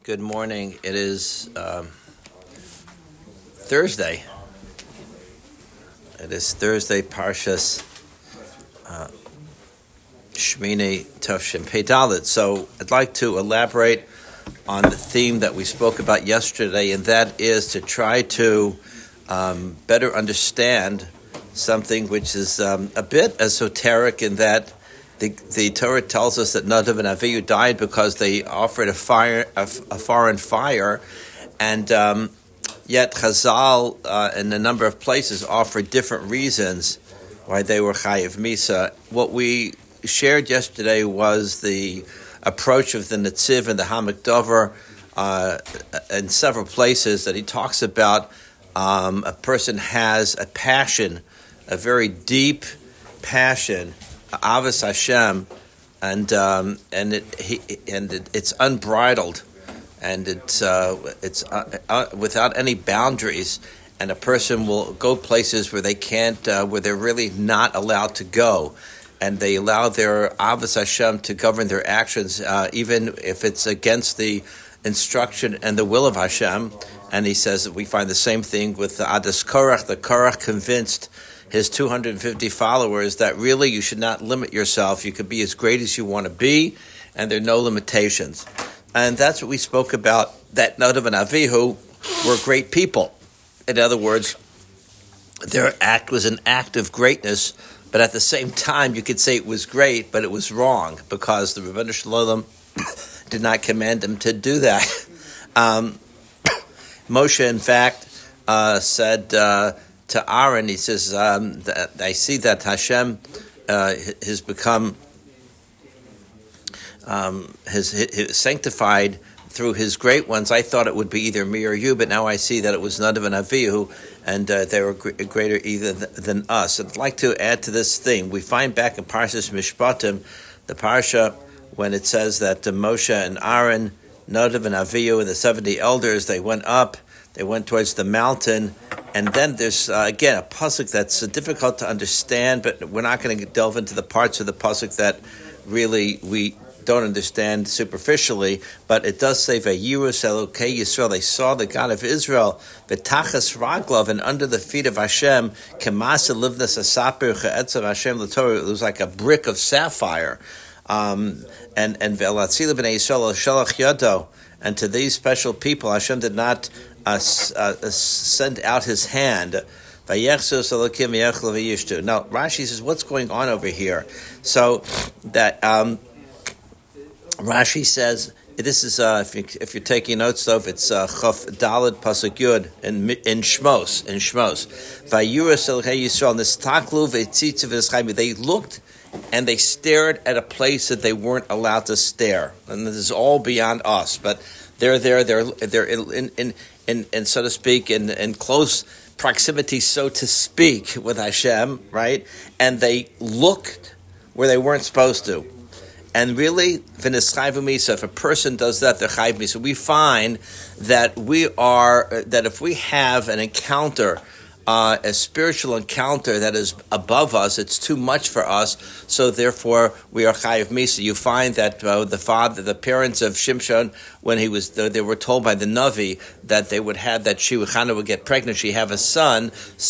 Good morning. It is Thursday. It is Thursday, Parshas Shmini Tavshin Pei Dalet. So I'd like to elaborate on the theme that we spoke about yesterday, and that is to try to better understand something which is a bit esoteric in that the Torah tells us that Nadav and Avihu died because they offered a foreign fire, and yet Chazal in a number of places offered different reasons why they were Chayiv Misa. What we shared yesterday was the approach of the Netziv and the Hamak Dover in several places that he talks about a person has a passion, a very deep passion, Avos Hashem, and it's unbridled, and it's without any boundaries, and a person will go places where they can't, where they're really not allowed to go, and they allow their Avos Hashem to govern their actions, even if it's against the instruction and the will of Hashem. And he says that we find the same thing with the Adas Korach. The Korach convinced his 250 followers that really you should not limit yourself. You could be as great as you want to be, and there are no limitations. And that's what we spoke about, that Nadav and Avihu were great people. In other words, their act was an act of greatness, but at the same time you could say it was great, but it was wrong, because the Rebbeinu Shalom did not command them to do that. Moshe, in fact, said to Aaron, he says, I see that Hashem has become his sanctified through his great ones. I thought it would be either me or you, but now I see that it was Nadav and Avihu, and they were greater either than us. I'd like to add to this thing. We find back in Parshas Mishpatim, the Parsha, when it says that Moshe and Aaron, Nadav and Avihu, and the 70 elders, they went towards the mountain. And then there's, again, a pasuk that's difficult to understand, but we're not going to delve into the parts of the pasuk that really we don't understand superficially, but it does say, Vayirus Elokei Yisrael, they saw the God of Israel, V'tachas Raglav, and under the feet of Hashem, Kemasa Livnas Asapir Cha'etzam Hashem L'Torah, it was like a brick of sapphire. And Ve'elatzila B'nei Yisrael Shalach Yado, and to these special people, Hashem did not send out his hand. Now, Rashi says, what's going on over here? So that Rashi says, this is if you're taking notes, though, it's Chaf Daled Pasuk Yud in Shmos. They looked and they stared at a place that they weren't allowed to stare, and this is all beyond us. But they're in so to speak, in close proximity, so to speak, with Hashem, right? And they looked where they weren't supposed to. And really, if a person does that, they're chayv misa. We find that that if we have an encounter, a spiritual encounter that is above us, it's too much for us, so therefore we are chayiv misa. You find that the parents of Shimshon, when they were told by the Navi that they would have, that Hannah would get pregnant, she have a son.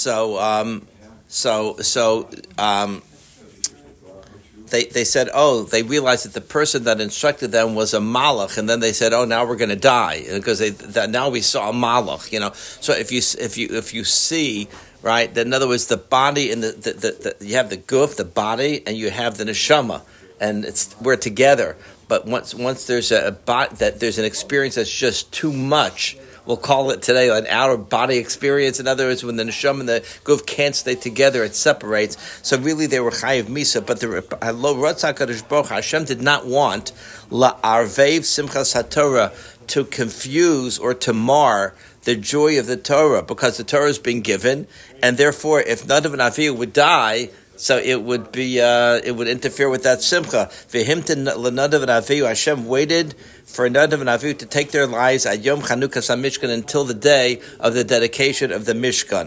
They said, they realized that the person that instructed them was a malach, and then they said, now we're going to die, because now we saw a malach, So if you see, right, that in other words, the body and the you have the guf, the body, and you have the neshama, and we're together. But once there's there's an experience that's just too much. We'll call it today an outer body experience. In other words, when the neshama and the guf can't stay together, it separates. So really, they were chayiv misa. But Hashem did not want la'arvev simchas haTorah, to confuse or to mar the joy of the Torah, because the Torah is being given, and therefore, if Nadav and Avihu would die, so it would interfere with that simcha. V'himtin l'Nadav and Avihu, Hashem waited for Nadav and Avihu to take their lives at Yom Chanukas HaMishkan, until the day of the dedication of the Mishkan.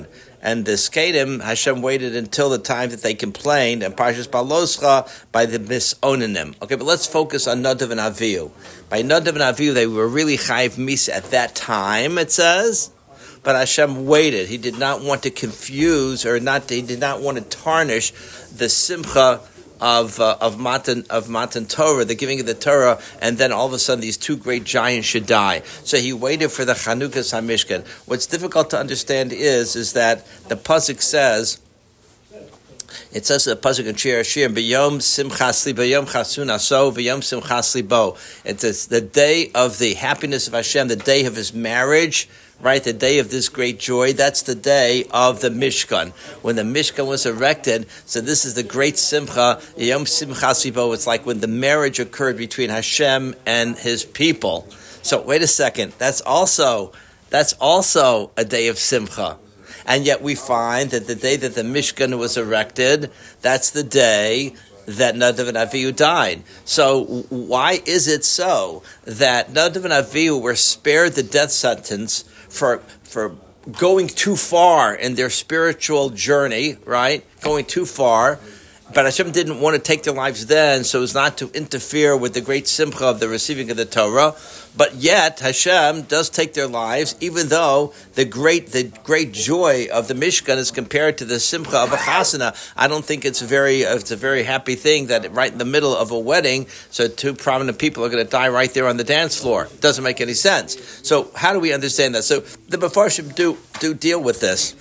And the Skadim, Hashem waited until the time that they complained, and Parshas Baloscha by the Misonanim. Okay, but let's focus on Nadav and Avihu. By Nadav and Avihu, they were really Chayiv Misa at that time, it says. But Hashem waited. He did not want to confuse, he did not want to tarnish the Simcha of Matan Torah, the giving of the Torah, and then all of a sudden these two great giants should die. So he waited for the Chanukas HaMishkan. What's difficult to understand is that the pasuk says, it says the pasuk in Shir Hashirim, B'yom Simchas Li, B'yom Chasun Aso, B'yom Simchas Li Bo. It's the day of the happiness of Hashem, the day of His marriage. Right, the day of this great joy, that's the day of the Mishkan. When the Mishkan was erected, so this is the great Simcha, Yom Simchas Libo. It's like when the marriage occurred between Hashem and His people. So wait a second, that's also a day of Simcha. And yet we find that the day that the Mishkan was erected, that's the day that Nadav and Avihu died. So why is it so that Nadav and Avihu were spared the death sentence for going too far in their spiritual journey, right? Going too far. But Hashem didn't want to take their lives then, so as not to interfere with the great simcha of the receiving of the Torah. But yet Hashem does take their lives, even though the great joy of the Mishkan is compared to the simcha of a chasana. I don't think it's a very happy thing that right in the middle of a wedding, so two prominent people are going to die right there on the dance floor. It doesn't make any sense. So how do we understand that? So the Mefarshim do deal with this.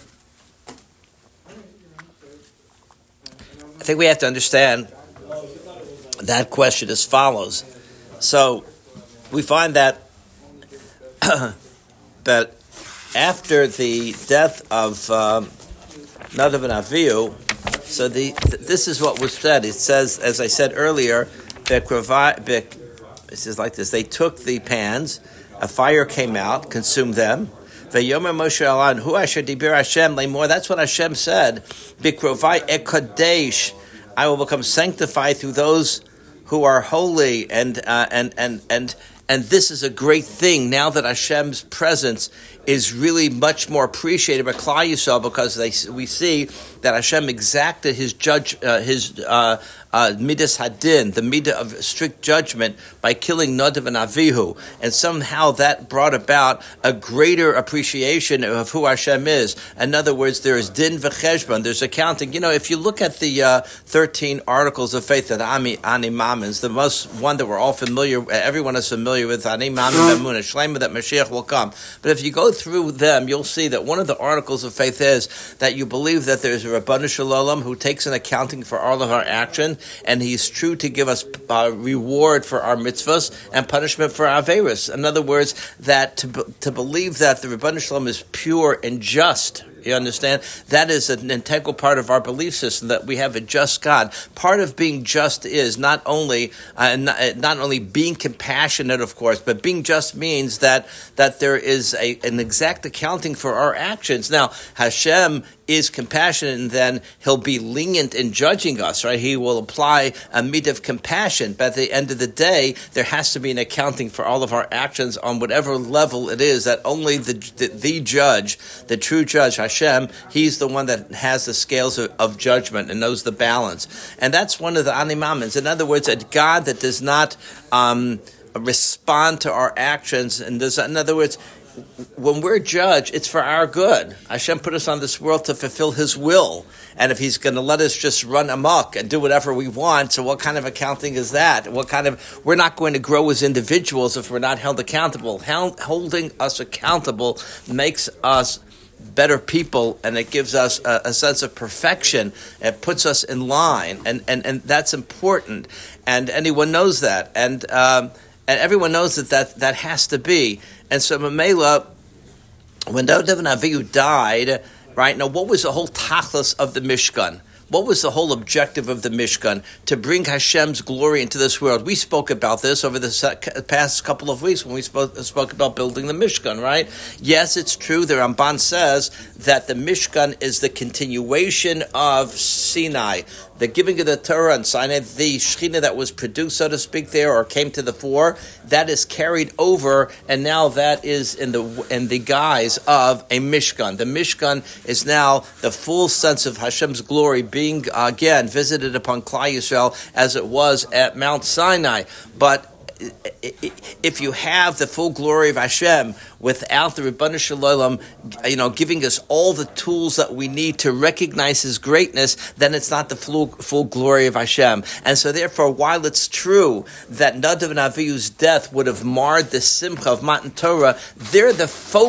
I think we have to understand that question as follows. So we find that that after the death of Nadav and Avihu, so this is what was said. It says, as I said earlier, it says like this: they took the pans, a fire came out, consumed them. Vayomer Moshe Alan, Hu Asher Dibir Hashem Lemor. That's what Hashem said. Bikrovai Ekadesh, I will become sanctified through those who are holy, and this is a great thing now that Hashem's presence is really much more appreciated by Klal Yisrael, because we see that Hashem exacted His midas hadin, the midah of strict judgment, by killing Nadav and Avihu, and somehow that brought about a greater appreciation of who Hashem is. In other words, there is din v'cheshbon, there's accounting. If you look at the 13 articles of faith that Ani Mamins, the most one that we're all familiar, everyone is familiar with, Ani Mamin B'Emunah, Shlema, that Mashiach will come. But if you go through them, you'll see that one of the articles of faith is that you believe that there's a Rabbanu Shalom who takes an accounting for all of our action, and He's true to give us reward for our mitzvahs and punishment for our averos. In other words, that to believe that the Rabbanu Shalom is pure and just. You understand? That is an integral part of our belief system, that we have a just God. Part of being just is not only being compassionate, of course, but being just means that there is an exact accounting for our actions. Now, Hashem is compassionate, and then He'll be lenient in judging us, right? He will apply a midah of compassion, but at the end of the day, there has to be an accounting for all of our actions on whatever level it is, that only the judge, the true judge, Hashem, He's the one that has the scales of judgment and knows the balance. And that's one of the animamins. In other words, a God that does not respond to our actions, and in other words, when we're judged, it's for our good. Hashem put us on this world to fulfill His will. And if He's going to let us just run amok and do whatever we want, so what kind of accounting is that? We're not going to grow as individuals if we're not held accountable. Holding us accountable makes us better people, and it gives us a sense of perfection. It puts us in line, and that's important. And anyone knows that. And everyone knows that has to be. And so Mamela, when Nadav and Avihu died, right, now what was the whole tachlis of the Mishkan? What was the whole objective of the Mishkan? To bring Hashem's glory into this world. We spoke about this over the past couple of weeks when we spoke about building the Mishkan, right? Yes, it's true. The Ramban says that the Mishkan is the continuation of Sinai. the giving of the Torah on Sinai, the Shekhinah that was produced, so to speak, there, or came to the fore, that is carried over, and now that is in the guise of a Mishkan. The Mishkan is now the full sense of Hashem's glory being again visited upon Klal Yisrael as it was at Mount Sinai. But if you have the full glory of Hashem without the Ribbon Shalom, giving us all the tools that we need to recognize His greatness, then it's not the full glory of Hashem. And so therefore, while it's true that Nadav and Avihu's death would have marred the Simcha of Matan Torah, the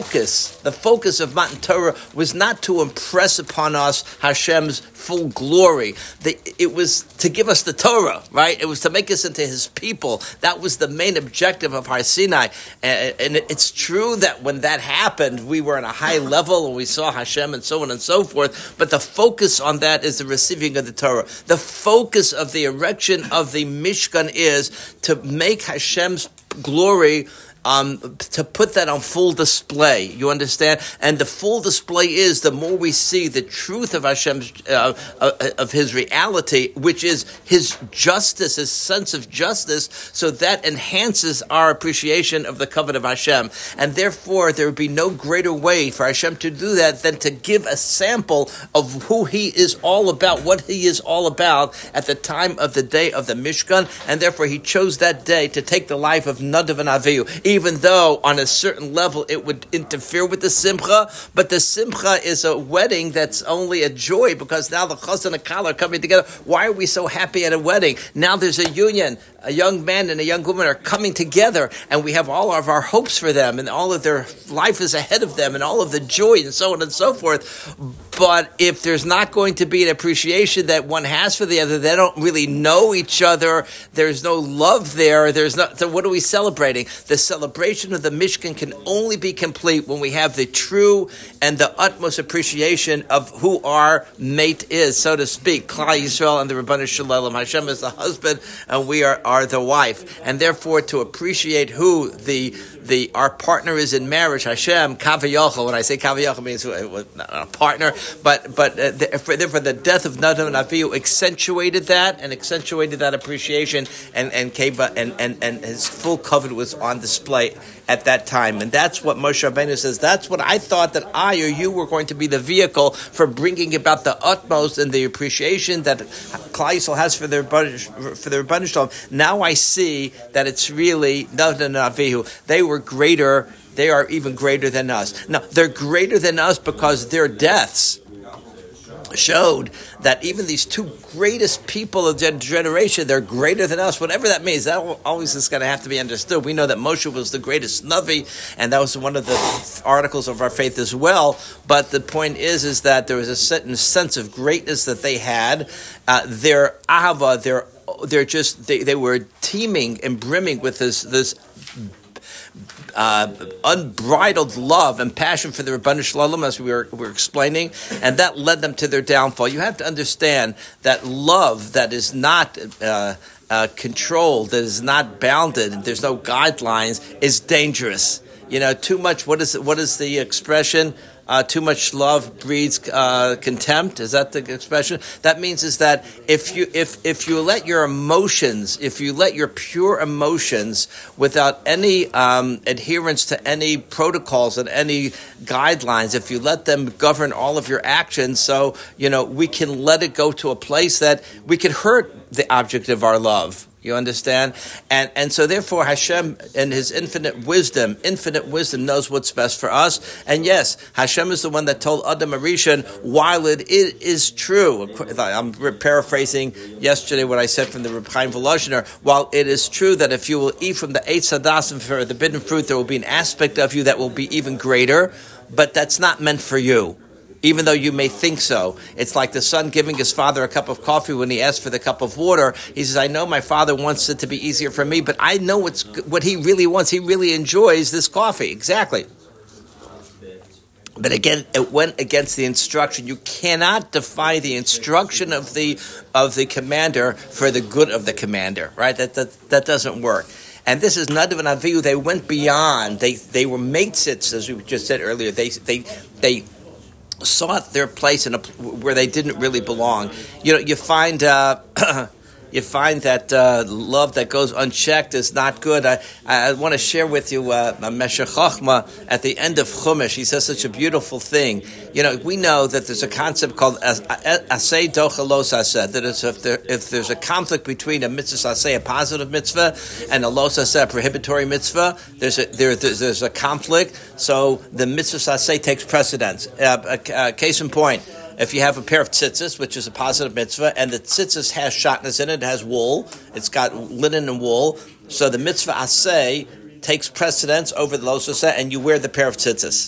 focus of Matan Torah was not to impress upon us Hashem's full glory. It was to give us the Torah, right? It was to make us into His people. That was the main objective of Har Sinai. And it's true that when that happened, we were on a high level and we saw Hashem and so on and so forth. But the focus on that is the receiving of the Torah. The focus of the erection of the Mishkan is to make Hashem's glory, to put that on full display. You understand? And the full display is the more we see the truth of Hashem's, of His reality, which is His justice, His sense of justice, so that enhances our appreciation of the covenant of Hashem. And therefore, there would be no greater way for Hashem to do that than to give a sample of who He is all about, what He is all about at the time of the day of the Mishkan. And therefore, He chose that day to take the life of Nadav and Avihu, even though on a certain level it would interfere with the Simcha, but the Simcha is a wedding that's only a joy because now the Chaz and the Kala are coming together. Why are we so happy at a wedding? Now there's a union. A young man and a young woman are coming together, and we have all of our hopes for them, and all of their life is ahead of them, and all of the joy, and so on and so forth. But if there's not going to be an appreciation that one has for the other, they don't really know each other, there's no love there, so what are we celebrating? The celebration of the Mishkan can only be complete when we have the true and the utmost appreciation of who our mate is, so to speak. Klal Yisrael and the Ribbon Shalom. Hashem is the husband, and we are the wife. And therefore, to appreciate who our partner is in marriage, Hashem, Kaviyachal. When I say Kaviyachal, means a partner. But therefore, the death of Nadav and Avihu accentuated that appreciation, and his full covenant was on display at that time. And that's what Moshe Rabbeinu says. That's what I thought that I or you were going to be the vehicle for bringing about the utmost and the appreciation that Klal Yisrael has for their Rebbeinu Shalom. Now I see that it's really Nadav and Avihu. They are even greater than us. Now, they're greater than us because their deaths showed that even these two greatest people of their generation, they're greater than us, whatever that means. That always is going to have to be understood. We know that Moshe was the greatest Navi, and that was one of the articles of our faith as well. But the point is that there was a certain sense of greatness that they had. Their ahava, they were teeming and brimming with this unbridled love and passion for the Ribbon Shalom, as we were explaining, and that led them to their downfall. You have to understand that love that is not controlled, that is not bounded, there's no guidelines, is dangerous. Too much. What is the expression? Too much love breeds contempt. Is that the expression? That means is that if you let your emotions, if you let your pure emotions, without any adherence to any protocols and any guidelines, if you let them govern all of your actions, so we can let it go to a place that we could hurt the object of our love. You understand? And so therefore Hashem, in His infinite wisdom knows what's best for us. And yes, Hashem is the one that told Adam Arishan, while it is true, I'm paraphrasing yesterday what I said from the Reb Chaim Volozhiner, while it is true that if you will eat from the Eitz Hadas and for the forbidden fruit, there will be an aspect of you that will be even greater, but that's not meant for you. Even though you may think so. It's like the son giving his father a cup of coffee when he asks for the cup of water. He says, I know my father wants it to be easier for me, but I know what he really wants. He really enjoys this coffee. Exactly. But again, it went against the instruction. You cannot defy the instruction of the commander for the good of the commander, right? That doesn't work. And this is Nadav and Avihu. They went beyond. They were matesits, as we just said earlier. They sought their place where they didn't really belong. You find you find that love that goes unchecked is not good. I want to share with you Meshech Chochmah at the end of Chumash. He says such a beautiful thing. We know that there's a concept called asay docha los aseh. That is, if there's a conflict between a mitzvah asay, a positive mitzvah, and a los aseh, a prohibitory mitzvah, there's a conflict. So the mitzvah asay takes precedence. Case in point. If you have a pair of tzitzis, which is a positive mitzvah, and the tzitzis has shatnez in it, it has wool, it's got linen and wool, so the mitzvah asay takes precedence over the los aseh, and you wear the pair of tzitzis.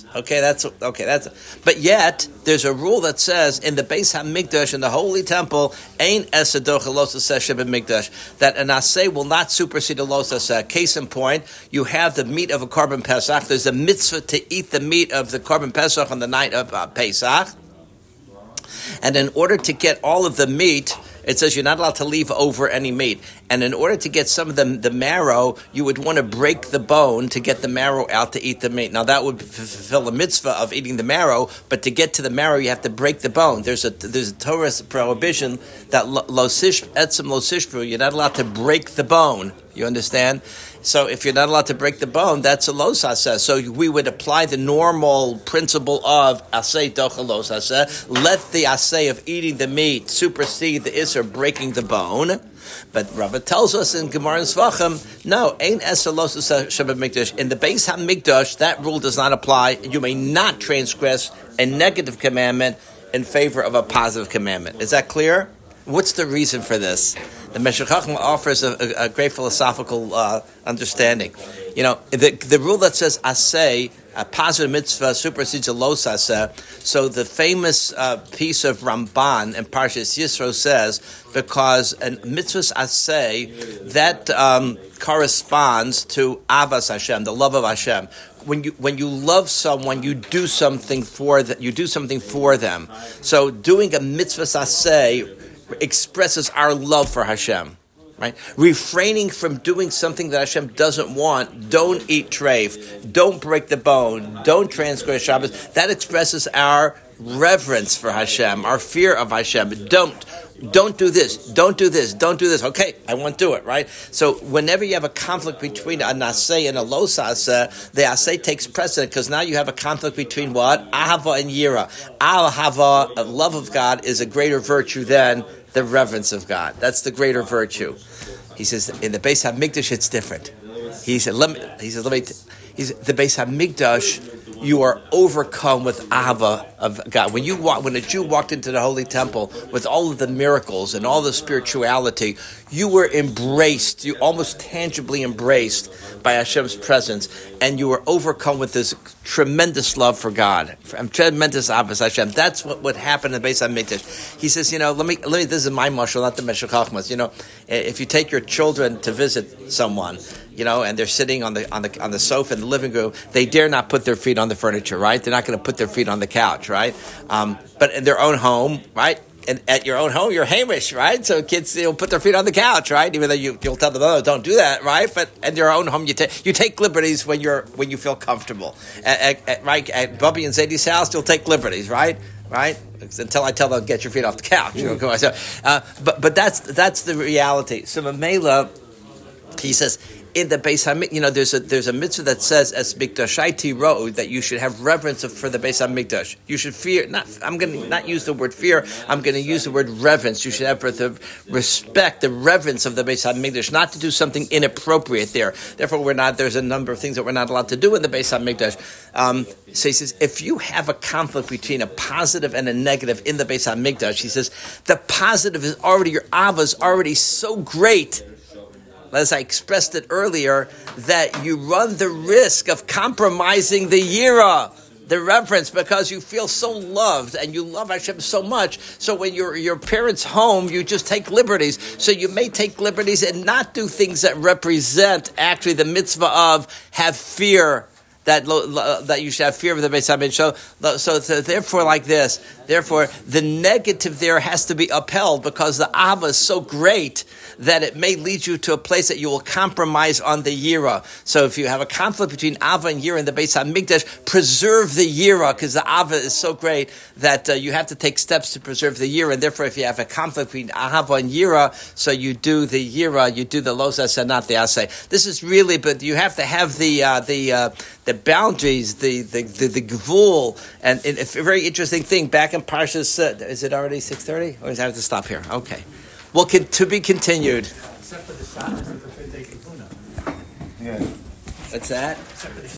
But yet there's a rule that says in the Beis Hamikdash, in the holy temple, ein esadocha los aseh shebemikdash, that an asay will not supersede a los aseh. Case in point, you have the meat of a korban pesach. There's a mitzvah to eat the meat of the korban pesach on the night of Pesach. And in order to get all of the meat, it says you're not allowed to leave over any meat. And in order to get some of the marrow, you would want to break the bone to get the marrow out to eat the meat. Now that would fulfill a mitzvah of eating the marrow, but to get to the marrow, you have to break the bone. There's a Torah prohibition that etzem lo sishpru, you're not allowed to break the bone. You understand? So if you're not allowed to break the bone, that's a los aseh. So we would apply the normal principle of asay docha los aseh. Let the asay of eating the meat supersede the isser breaking the bone. But Rava tells us in Gemara and Svachim, no, ain't esa los aseh shebemikdash. In the Beis Hamikdash, that rule does not apply. You may not transgress a negative commandment in favor of a positive commandment. Is that clear? What's the reason for this? The Meshech Chochmah offers a great philosophical understanding. The rule that says asay, a positive mitzvah supersedes a los aseh. So the famous piece of Ramban in Parshas Yisro says, because a mitzvah asay, that corresponds to avas Hashem, the love of Hashem. When you love someone, you do something for them. So doing a mitzvah asay expresses our love for Hashem, right? Refraining from doing something that Hashem doesn't want, don't eat treif, don't break the bone, don't transgress Shabbos, that expresses our reverence for Hashem, our fear of Hashem. Don't do this, don't do this, don't do this. Okay, I won't do it, right? So whenever you have a conflict between a naseh and a los aseh, the aseh takes precedent because now you have a conflict between what? Ahava and yira. Ahava, a love of God, is a greater virtue than the reverence of God. That's the greater virtue. He says in the Beis Hamikdash it's different. The Beis Hamikdash, you are overcome with ahava of God. When a Jew walked into the Holy Temple with all of the miracles and all the spirituality, you were embraced, you almost tangibly embraced by Hashem's presence, and you were overcome with this tremendous love for God, tremendous avos Hashem. That's what would happen in the Beis Hamikdash. He says, let me. This is my mashal, not the Meshech Chochmah's. If you take your children to visit someone, and they're sitting on the sofa in the living room, they dare not put their feet on the furniture, right? They're not going to put their feet on the couch, right? But in their own home, right? And at your own home, you're Hamish, right? So kids, put their feet on the couch, right? Even though you'll tell them, oh, don't do that, right? But in your own home, you take liberties when you feel comfortable. Right? At Bubby and Zadie's house, you'll take liberties, right? Right? Until I tell them, get your feet off the couch. But that's the reality. So Mamela, he says, in the Beis Hamikdash, there's a mitzvah that says as mikdashai ro, that you should have reverence for the Beis Hamikdash. You should fear. I'm going to not use the word fear. I'm going to use the word reverence. You should have the respect, the reverence of the Beis Hamikdash, not to do something inappropriate there. Therefore, there's a number of things that we're not allowed to do in the Beis Hamikdash. So he says, if you have a conflict between a positive and a negative in the Beis Hamikdash, he says the positive is already, your ava is already so great, as I expressed it earlier, that you run the risk of compromising the yira, the reverence, because you feel so loved and you love Hashem so much. So when your parents' home, you just take liberties. So you may take liberties and not do things that represent actually the mitzvah of have fear that you should have fear of the Beis Hamikdash. So therefore, like this, therefore the negative there has to be upheld because the Ava is so great that it may lead you to a place that you will compromise on the Yira. So if you have a conflict between Ava and Yira in the Beis Hamikdash, preserve the Yira because the Ava is so great that you have to take steps to preserve the Yira. And therefore, if you have a conflict between Ava and Yira, so you do the Yira, you do the Losas and not the Asay. This is really, but you have to have the boundaries, the Gvul, and a very interesting thing back in Parshas. Is it already 6:30, or does I have to stop here? Okay. Well, to be continued. Except for the Shabbos, Yeah. What's that?